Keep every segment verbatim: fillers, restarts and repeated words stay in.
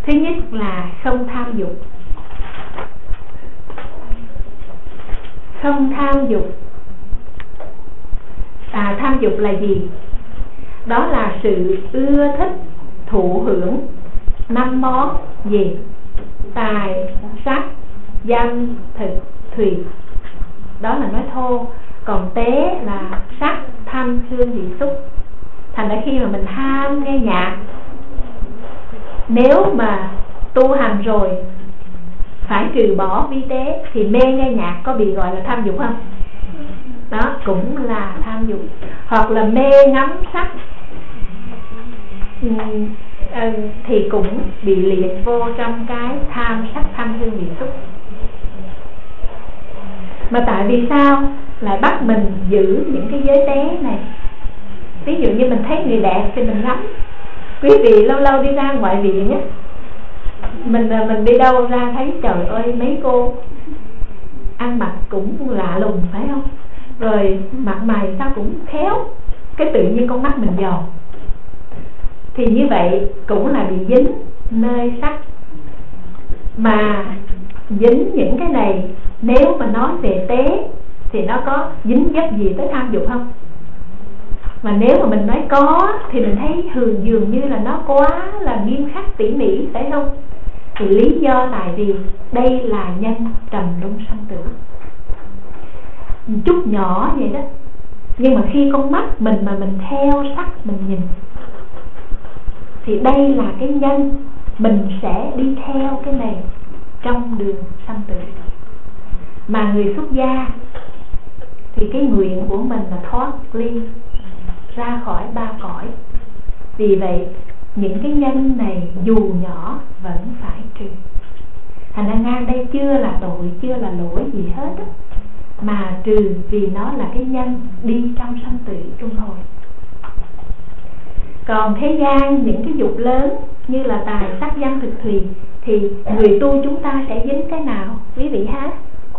Thứ nhất là không tham dục. Không tham dục. À, tham dục là gì? Đó là sự ưa thích thụ hưởng năm món gì? Tài, sắc, danh, thực, thùy. Đó là nói thô. Còn tế là sắc, thanh, hương, vị, xúc. Thành ra khi mà mình ham nghe nhạc, nếu mà tu hành rồi phải trừ bỏ vi tế thì mê nghe nhạc có bị gọi là tham dục không? Đó cũng là tham dục. Hoặc là mê ngắm sắc thì cũng bị liệt vô trong cái tham sắc thanh hương vị xúc. Mà tại vì sao lại bắt mình giữ những cái giới tế này? Ví dụ như mình thấy người đẹp thì mình ngắm. Quý vị lâu lâu đi ra ngoại viện á, Mình mình đi đâu ra thấy trời ơi mấy cô ăn mặc cũng lạ lùng phải không? Rồi mặt mày sao cũng khéo. Cái tự nhiên con mắt mình dò. Thì như vậy cũng là bị dính nơi sắc. Mà dính những cái này, nếu mà nói về tế thì nó có dính dấp gì tới tham dục không? Mà nếu mà mình nói có thì mình thấy thường dường như là nó quá là nghiêm khắc tỉ mỉ, phải không? Thì lý do tại vì đây là nhân trầm luân sanh tử. Một chút nhỏ vậy đó, nhưng mà khi con mắt mình mà mình theo sắc mình nhìn thì đây là cái nhân mình sẽ đi theo cái này trong đường sanh tử. Mà người xuất gia thì cái nguyện của mình là thoát ly ra khỏi ba cõi. Vì vậy những cái nhân này dù nhỏ vẫn phải trừ. Thành ra ngang đây chưa là tội, chưa là lỗi gì hết á, mà trừ vì nó là cái nhân đi trong sanh tử luân hồi. Còn thế gian những cái dục lớn như là tài sắc danh thực thùy thì người tu chúng ta sẽ dính cái nào quý vị ha?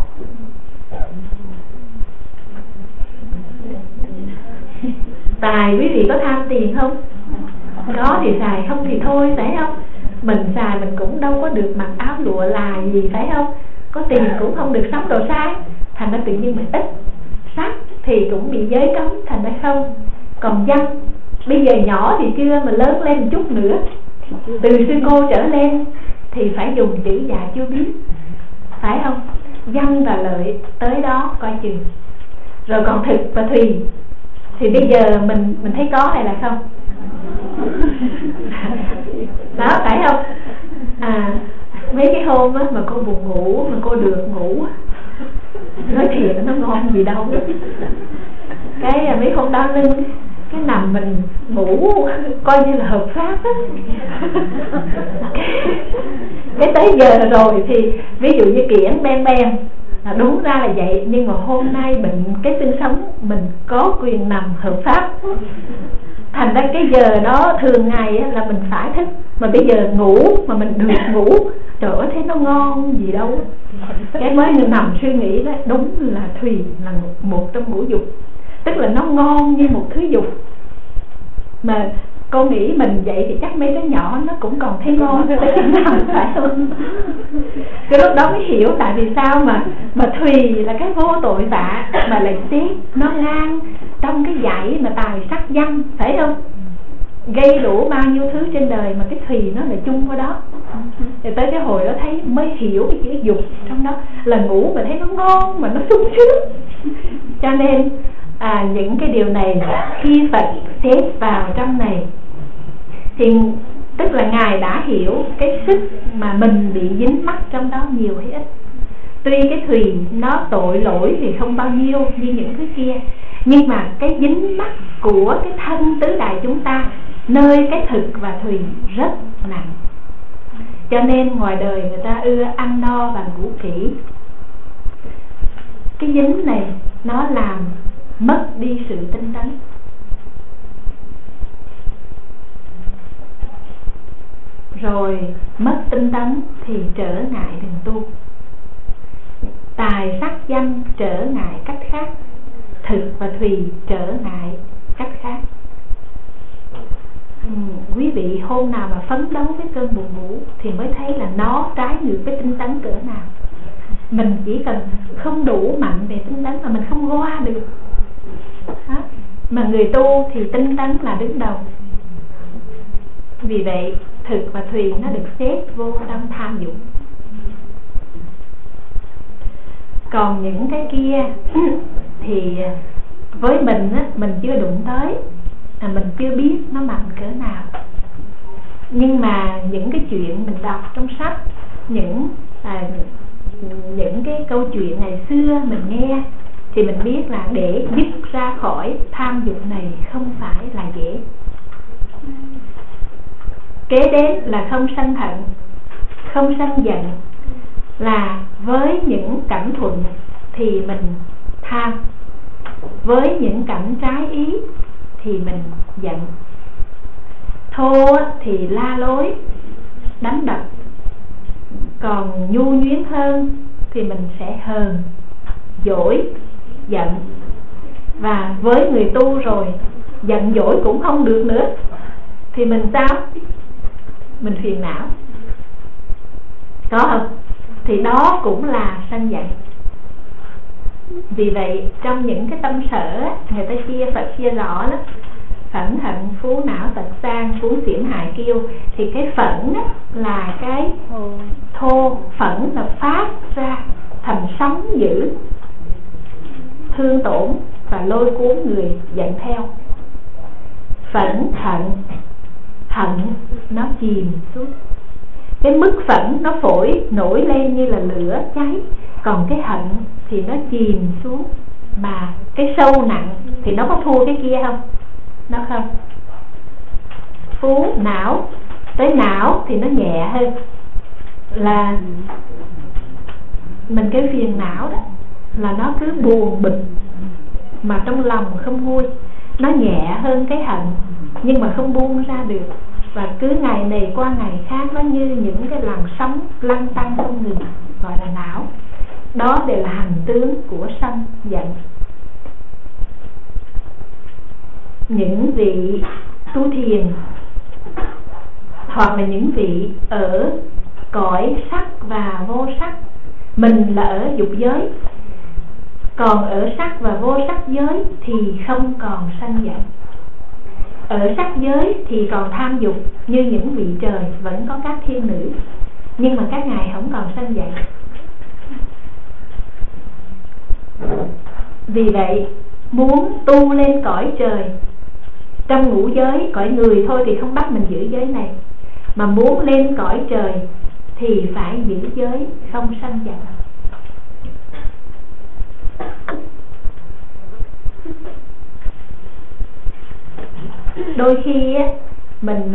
Tài quý vị có tham tiền không? Có thì xài, không thì thôi, phải không? Mình xài mình cũng đâu có được mặc áo lụa là gì, phải không? Có tiền cũng không được sống đồ sai. Thành ra tự nhiên mình ít. Sắc thì cũng bị giới cấm, thành ra không. Còn danh, bây giờ nhỏ thì chưa, mà lớn lên một chút nữa, từ sư cô trở lên thì phải dùng chữ già chưa biết, phải không? Danh và lợi tới đó coi chừng. Rồi còn thực và thùy thì bây giờ mình mình thấy có hay là không? Đó, phải không? À, mấy cái hôm á, mà cô buồn ngủ, mà cô được ngủ, nói thiệt nó ngon gì đâu. Cái mấy hôm đau lưng, cái nằm mình ngủ coi như là hợp pháp á. Cái, cái tới giờ rồi thì ví dụ như kiển ben ben là đúng ra là vậy, nhưng mà hôm nay bệnh cái xương sống mình có quyền nằm hợp pháp. Thành ra cái giờ đó thường ngày á, là mình phải thức, mà bây giờ ngủ mà mình được ngủ, trời ơi thấy nó ngon gì đâu. Cái mới nằm suy nghĩ đó, đúng là thùy là một trong ngũ dục, tức là nó ngon như một thứ dục. Mà cô nghĩ mình vậy thì chắc mấy đứa nhỏ nó cũng còn thấy ngon tới chừng nào, phải không? Cái lúc đó mới hiểu tại vì sao mà mà thùy là cái vô tội vạ mà lại xếp nó ngang trong cái dãy mà tài sắc danh, phải không? Gây đủ bao nhiêu thứ trên đời mà cái thùy nó lại chung vào đó. Thì tới cái hồi đó thấy mới hiểu cái chữ dục trong đó là ngủ mà thấy nó ngon mà nó sung sướng. Cho nên à, những cái điều này khi Phật xếp vào trong này thì tức là Ngài đã hiểu cái sức mà mình bị dính mắc trong đó nhiều hay ít. Tuy cái thùy nó tội lỗi thì không bao nhiêu như những thứ kia, nhưng mà cái dính mắc của cái thân tứ đại chúng ta nơi cái thực và thùy rất nặng. Cho nên ngoài đời người ta ưa ăn no và ngủ kỹ. Cái dính này nó làm mất đi sự tinh tấn. Rồi mất tinh tấn thì trở ngại đường tu. Tài sắc danh trở ngại cách khác, thực và thùy trở ngại cách khác. quý vị hôm nào mà phấn đấu với cơn buồn ngủ thì mới thấy là nó trái ngược với tinh tấn cỡ nào. Mình chỉ cần không đủ mạnh về tinh tấn mà mình không qua được đó. Mà người tu thì tinh tấn là đứng đầu. Vì vậy thực và thùy nó được xếp vô trong tham dục. Còn những cái kia thì với mình á, mình chưa đụng tới, à, mình chưa biết nó mạnh cỡ nào. Nhưng mà những cái chuyện mình đọc trong sách, những à, những cái câu chuyện ngày xưa mình nghe, thì mình biết là để dứt ra khỏi tham dục này không phải là dễ. Kế đến là không sân hận, không sân giận, là với những cảnh thuận thì mình tham, với những cảnh trái ý thì mình giận. Thô thì la lối, đánh đập, còn nhu nhuyến hơn thì mình sẽ hờn, dỗi, giận. Và với người tu rồi, giận dỗi cũng không được nữa thì mình sao? Mình phiền não, có không? Thì đó cũng là sân giận. Vì vậy trong những cái tâm sở người ta chia, Phật chia rõ đó: phẫn hận, phú não, tật sang, phú xỉm, hại kiêu. Thì cái phẫn là cái thô, phẫn là phát ra thành sóng dữ, thương tổn và lôi cuốn người giận theo. Phẫn hận, hận nó chìm xuống. Cái mức phẫn nó phổi nổi lên như là lửa cháy, còn cái hận thì nó chìm xuống. Mà cái sâu nặng thì nó có thua cái kia không? Nó không. Phú não, tới não thì nó nhẹ hơn, là mình cái phiền não đó là nó cứ buồn bực mà trong lòng không vui. Nó nhẹ hơn cái hận nhưng mà không buông ra được, và cứ ngày này qua ngày khác, nó như những cái làn sóng lăn tăn không ngừng, gọi là não. Đó đều là hành tướng của sân giận. Những vị tu thiền hoặc là những vị ở cõi sắc và vô sắc, mình là ở dục giới, còn ở sắc và vô sắc giới thì không còn sân giận. Ở sắc giới thì còn tham dục như những vị trời, vẫn có các thiên nữ, nhưng mà các ngài không còn sân giận. Vì vậy muốn tu lên cõi trời, trong ngũ giới, cõi người thôi thì không bắt mình giữ giới này, mà muốn lên cõi trời thì phải giữ giới không sân giận. Đôi khi á, mình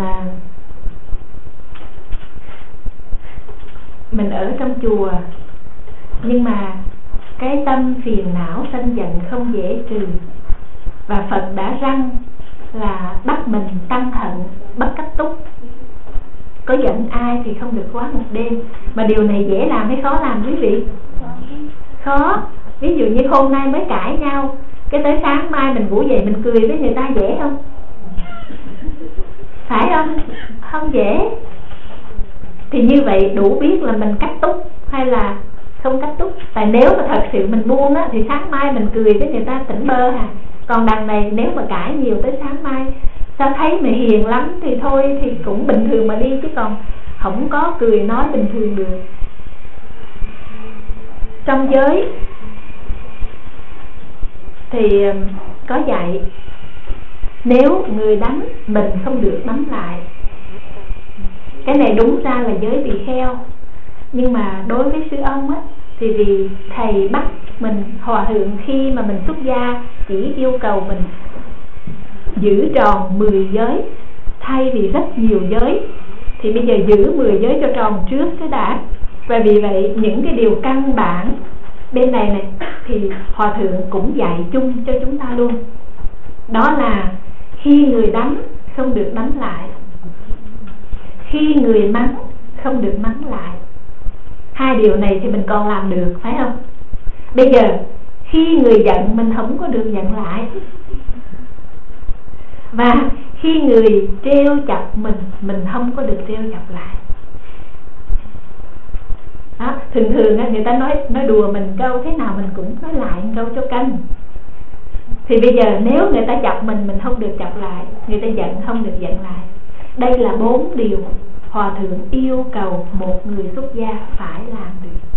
mình ở trong chùa, nhưng mà cái tâm phiền não sân giận không dễ trừ, và Phật đã răng là bắt mình tăng hận bất cách túc. Có giận ai thì không được quá một đêm. Mà điều này dễ làm hay khó làm quý vị? Khó. Ví dụ như hôm nay mới cãi nhau, cái tới sáng mai mình ngủ dậy mình cười với người ta, dễ không? Phải không? Không dễ. Thì như vậy đủ biết là mình cách túc hay là không cách túc. Tại nếu mà thật sự mình buông á, thì sáng mai mình cười với người ta tỉnh bơ à. Còn đằng này nếu mà cãi nhiều tới sáng mai, sao thấy mày hiền lắm thì thôi thì cũng bình thường mà đi, chứ còn không có cười nói bình thường được. Trong giới thì có dạy, nếu người đánh mình không được đánh lại. Cái này đúng ra là giới tỳ kheo, nhưng mà đối với sư ông á, thì vì thầy bắt mình, hòa thượng khi mà mình xuất gia chỉ yêu cầu mình giữ tròn mười giới, thay vì rất nhiều giới, thì bây giờ giữ mười giới cho tròn trước cái đã. Và vì vậy những cái điều căn bản bên này này thì hòa thượng cũng dạy chung cho chúng ta luôn. Đó là khi người đánh không được đánh lại, khi người mắng không được mắng lại. Hai điều này thì mình còn làm được, phải không? Bây giờ khi người giận mình không có được giận lại. Và Khi người trêu chọc mình, mình không có được trêu chọc lại. Đó, thường thường người ta nói nói đùa mình câu thế nào mình cũng nói lại câu cho canh. Thì bây giờ nếu người ta chọc mình, mình không được chọc lại. Người ta giận, không được giận lại. Đây là bốn điều Hòa Thượng yêu cầu một người xuất gia phải làm được.